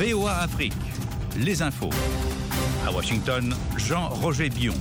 VOA Afrique, les infos. À Washington, Jean-Roger Bion.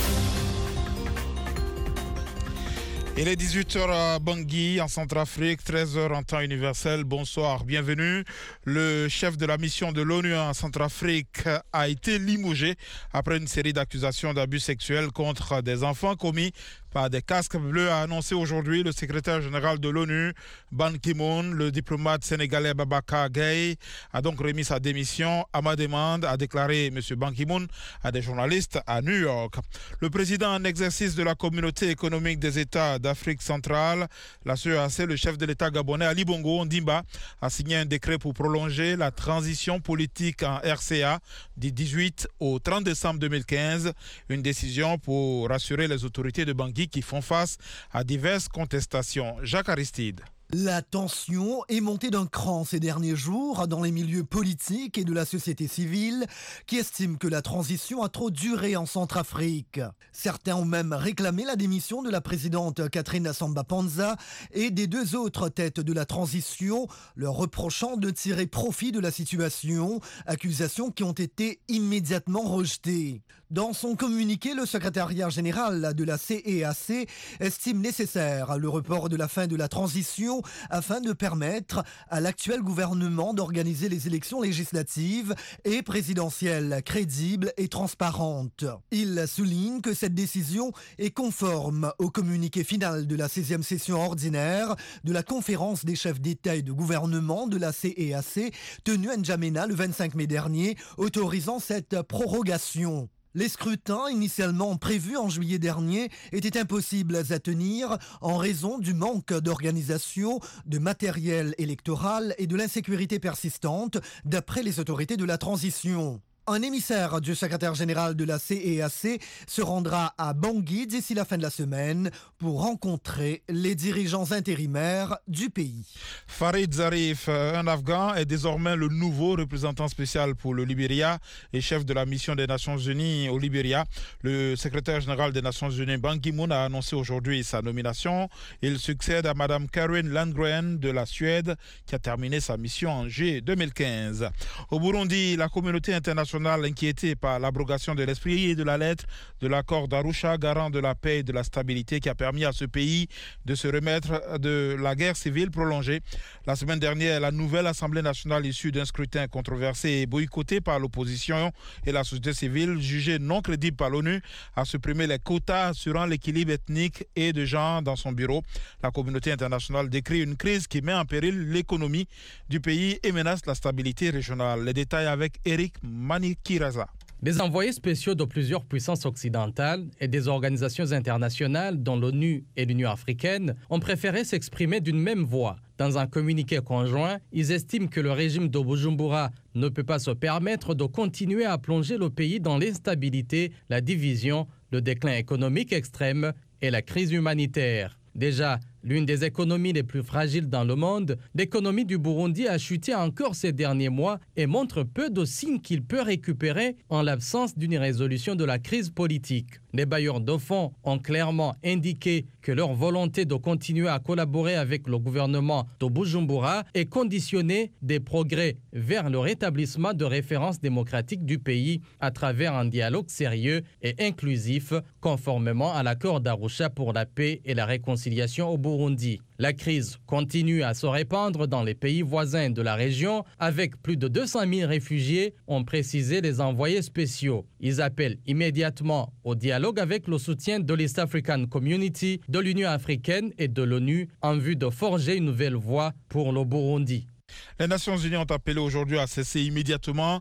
Il est 18h à Bangui, en Centrafrique, 13h en temps universel. Bonsoir, bienvenue. Le chef de la mission de l'ONU en Centrafrique a été limogé après une série d'accusations d'abus sexuels contre des enfants commis par des casques bleus, a annoncé aujourd'hui le secrétaire général de l'ONU, Ban Ki-moon. Le diplomate sénégalais Babacar Gaye a donc remis sa démission à ma demande, a déclaré M. Ban Ki-moon à des journalistes à New York. Le président en exercice de la communauté économique des États d'Afrique centrale, la CEAC, le chef de l'État gabonais Ali Bongo Ondimba, a signé un décret pour prolonger la transition politique en RCA du 18 au 30 décembre 2015. Une décision pour rassurer les autorités de Bangui qui font face à diverses contestations. Jacques Aristide. La tension est montée d'un cran ces derniers jours dans les milieux politiques et de la société civile qui estiment que la transition a trop duré en Centrafrique. Certains ont même réclamé la démission de la présidente Catherine Samba-Panza et des deux autres têtes de la transition, leur reprochant de tirer profit de la situation, accusations qui ont été immédiatement rejetées. Dans son communiqué, le secrétariat général de la CEAC estime nécessaire le report de la fin de la transition afin de permettre à l'actuel gouvernement d'organiser les élections législatives et présidentielles crédibles et transparentes. Il souligne que cette décision est conforme au communiqué final de la 16e session ordinaire de la conférence des chefs d'État et de gouvernement de la CEAC tenue à N'Djamena le 25 mai dernier, autorisant cette prorogation. Les scrutins, initialement prévus en juillet dernier, étaient impossibles à tenir en raison du manque d'organisation, de matériel électoral et de l'insécurité persistante, d'après les autorités de la transition. Un émissaire du secrétaire général de la CEAC se rendra à Bangui d'ici la fin de la semaine pour rencontrer les dirigeants intérimaires du pays. Farid Zarif, un Afghan, est désormais le nouveau représentant spécial pour le Libéria et chef de la mission des Nations Unies au Libéria. Le secrétaire général des Nations Unies, Ban Ki-moon, a annoncé aujourd'hui sa nomination. Il succède à Mme Karin Landgren de la Suède, qui a terminé sa mission en juillet 2015. Au Burundi, la communauté internationale inquiétée par l'abrogation de l'esprit et de la lettre de l'accord d'Arusha, garant de la paix et de la stabilité, qui a permis à ce pays de se remettre de la guerre civile prolongée. La semaine dernière, la nouvelle Assemblée nationale issue d'un scrutin controversé et boycotté par l'opposition et la société civile, jugée non crédible par l'ONU, a supprimé les quotas assurant l'équilibre ethnique et de genre dans son bureau. La communauté internationale décrit une crise qui met en péril l'économie du pays et menace la stabilité régionale. Les détails avec Eric Mani Kiraza. Des envoyés spéciaux de plusieurs puissances occidentales et des organisations internationales, dont l'ONU et l'Union africaine, ont préféré s'exprimer d'une même voix. Dans un communiqué conjoint, ils estiment que le régime de Bujumbura ne peut pas se permettre de continuer à plonger le pays dans l'instabilité, la division, le déclin économique extrême et la crise humanitaire. Déjà, l'une des économies les plus fragiles dans le monde, l'économie du Burundi a chuté encore ces derniers mois et montre peu de signes qu'il peut récupérer en l'absence d'une résolution de la crise politique. Les bailleurs de fonds ont clairement indiqué que leur volonté de continuer à collaborer avec le gouvernement de Bujumbura est conditionnée des progrès vers le rétablissement de références démocratiques du pays à travers un dialogue sérieux et inclusif conformément à l'accord d'Arusha pour la paix et la réconciliation au Burundi. La crise continue à se répandre dans les pays voisins de la région avec plus de 200 000 réfugiés, ont précisé les envoyés spéciaux. Ils appellent immédiatement au dialogue avec le soutien de l'East African Community, de l'Union africaine et de l'ONU en vue de forger une nouvelle voie pour le Burundi. Les Nations Unies ont appelé aujourd'hui à cesser immédiatement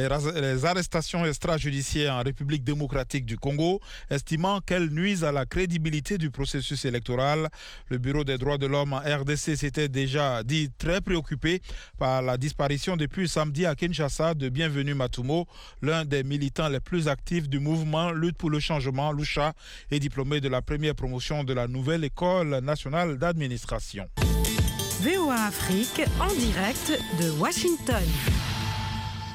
les arrestations extrajudiciaires en République démocratique du Congo, estimant qu'elles nuisent à la crédibilité du processus électoral. Le Bureau des droits de l'homme en RDC s'était déjà dit très préoccupé par la disparition depuis samedi à Kinshasa de Bienvenu Matumo, l'un des militants les plus actifs du mouvement Lutte pour le changement, Lucha, et diplômé de la première promotion de la nouvelle École nationale d'administration. VOA Afrique en direct de Washington.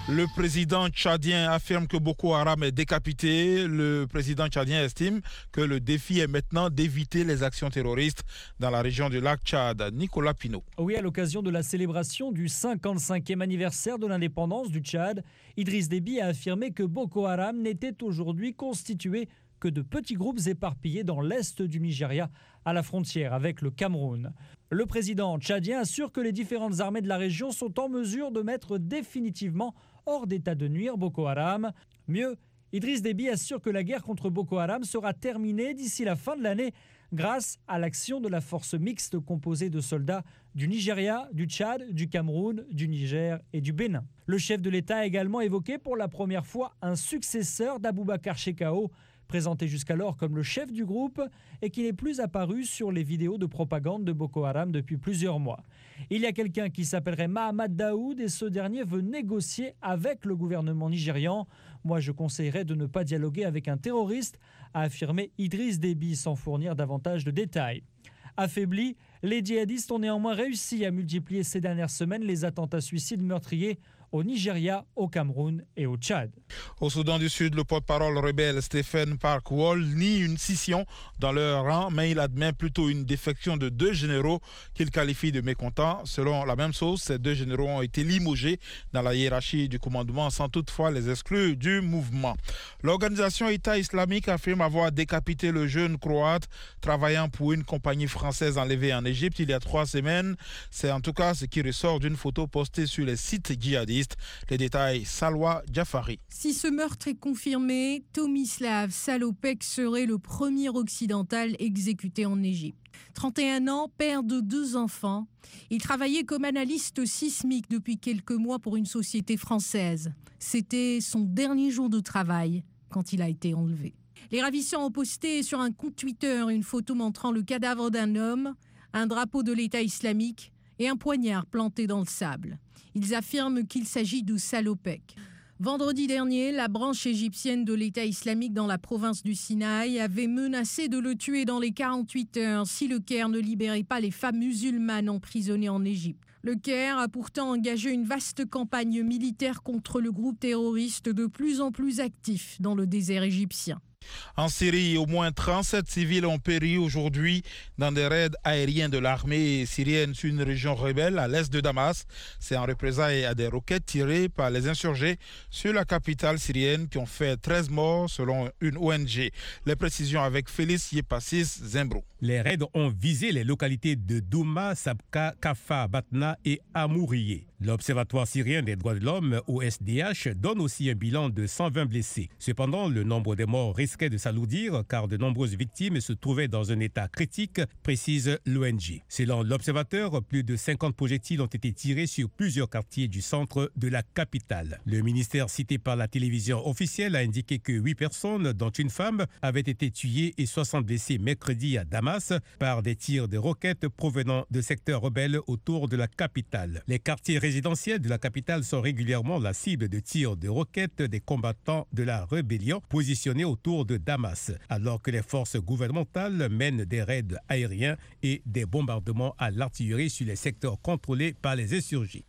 Le président tchadien affirme que Boko Haram est décapité. Le président tchadien estime que le défi est maintenant d'éviter les actions terroristes dans la région du lac Tchad. Nicolas Pinault. Oui, à l'occasion de la célébration du 55e anniversaire de l'indépendance du Tchad, Idriss Déby a affirmé que Boko Haram n'était aujourd'hui constitué que de petits groupes éparpillés dans l'est du Nigeria, à la frontière avec le Cameroun. Le président tchadien assure que les différentes armées de la région sont en mesure de mettre définitivement hors d'état de nuire Boko Haram. Mieux, Idriss Déby assure que la guerre contre Boko Haram sera terminée d'ici la fin de l'année grâce à l'action de la force mixte composée de soldats du Nigeria, du Tchad, du Cameroun, du Niger et du Bénin. Le chef de l'État a également évoqué pour la première fois un successeur d'Aboubacar Shekau, présenté jusqu'alors comme le chef du groupe et qui n'est plus apparu sur les vidéos de propagande de Boko Haram depuis plusieurs mois. Il y a quelqu'un qui s'appellerait Mahamad Daoud et ce dernier veut négocier avec le gouvernement nigérian. Moi, je conseillerais de ne pas dialoguer avec un terroriste, a affirmé Idriss Déby sans fournir davantage de détails. Affaiblis, les djihadistes ont néanmoins réussi à multiplier ces dernières semaines les attentats suicides meurtriers au Nigeria, au Cameroun et au Tchad. Au Soudan du Sud, le porte-parole rebelle Stephen Park-Wall nie une scission dans leur rang, mais il admet plutôt une défection de 2 généraux qu'il qualifie de mécontents. Selon la même source, ces 2 généraux ont été limogés dans la hiérarchie du commandement sans toutefois les exclure du mouvement. L'organisation État islamique affirme avoir décapité le jeune croate travaillant pour une compagnie française enlevée en Égypte il y a 3 semaines. C'est en tout cas ce qui ressort d'une photo postée sur les sites djihadistes. Les détails, Salwa Jafari. Si ce meurtre est confirmé, Tomislav Salopek serait le premier occidental exécuté en Égypte. 31 ans, père de 2 enfants. Il travaillait comme analyste sismique depuis quelques mois pour une société française. C'était son dernier jour de travail quand il a été enlevé. Les ravisseurs ont posté sur un compte Twitter une photo montrant le cadavre d'un homme, un drapeau de l'État islamique et un poignard planté dans le sable. Ils affirment qu'il s'agit de Salopek. Vendredi dernier, la branche égyptienne de l'État islamique dans la province du Sinaï avait menacé de le tuer dans les 48 heures si le Caire ne libérait pas les femmes musulmanes emprisonnées en Égypte. Le Caire a pourtant engagé une vaste campagne militaire contre le groupe terroriste de plus en plus actif dans le désert égyptien. En Syrie, au moins 37 civils ont péri aujourd'hui dans des raids aériens de l'armée syrienne sur une région rebelle à l'est de Damas. C'est en représailles à des roquettes tirées par les insurgés sur la capitale syrienne qui ont fait 13 morts selon une ONG. Les précisions avec Félix Yepassis Zembro. Les raids ont visé les localités de Douma, Sabka, Kaffa, Batna et Amouriye. L'Observatoire syrien des droits de l'homme, OSDH, donne aussi un bilan de 120 blessés. Cependant, le nombre de morts risquait de s'alourdir car de nombreuses victimes se trouvaient dans un état critique, précise l'ONG. Selon l'Observateur, plus de 50 projectiles ont été tirés sur plusieurs quartiers du centre de la capitale. Le ministère cité par la télévision officielle a indiqué que 8 personnes, dont une femme, avaient été tuées et 60 blessés mercredi à Damas par des tirs de roquettes provenant de secteurs rebelles autour de la capitale. Les quartiers résidentiels de la capitale sont régulièrement la cible de tirs de roquettes des combattants de la rébellion positionnés autour de Damas, alors que les forces gouvernementales mènent des raids aériens et des bombardements à l'artillerie sur les secteurs contrôlés par les insurgés.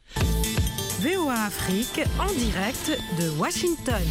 VOA Afrique en direct de Washington.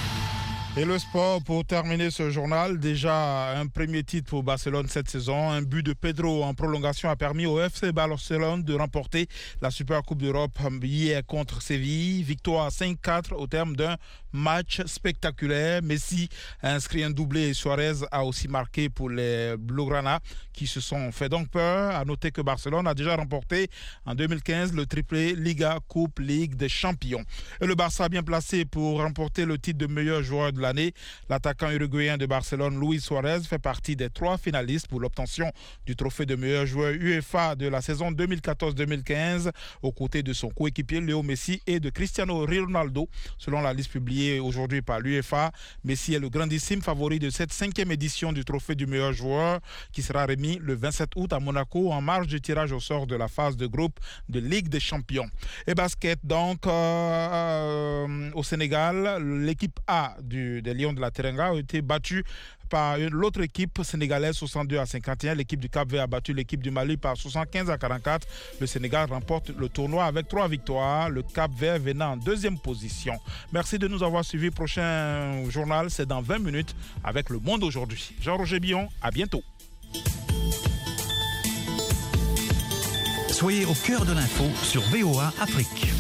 Et le sport, pour terminer ce journal, déjà un premier titre pour Barcelone cette saison. Un but de Pedro en prolongation a permis au FC Barcelone de remporter la Supercoupe d'Europe hier contre Séville. Victoire 5-4 au terme d'un match spectaculaire. Messi a inscrit un doublé et Suarez a aussi marqué pour les Blaugrana qui se sont fait donc peur. À noter que Barcelone a déjà remporté en 2015 le triplé Liga, Coupe, Ligue des Champions. Et le Barça bien placé pour remporter le titre de meilleur joueur de l'année. L'attaquant uruguayen de Barcelone, Luis Suarez, fait partie des 3 finalistes pour l'obtention du trophée de meilleur joueur UEFA de la saison 2014-2015 aux côtés de son coéquipier Léo Messi et de Cristiano Ronaldo. Selon la liste publiée aujourd'hui par l'UEFA, Messi est le grandissime favori de cette 5e édition du trophée du meilleur joueur qui sera remis le 27 août à Monaco en marge du tirage au sort de la phase de groupe de Ligue des Champions. Et basket donc au Sénégal, l'équipe A du des Lions de la Teranga ont été battus par l'autre équipe sénégalaise 62-51. L'équipe du Cap-Vert a battu l'équipe du Mali par 75-44. Le Sénégal remporte le tournoi avec 3 victoires. Le Cap-Vert venant en deuxième position. Merci de nous avoir suivis. Prochain journal, c'est dans 20 minutes avec Le Monde aujourd'hui. Jean-Roger Billon, à bientôt. Soyez au cœur de l'info sur VOA Afrique.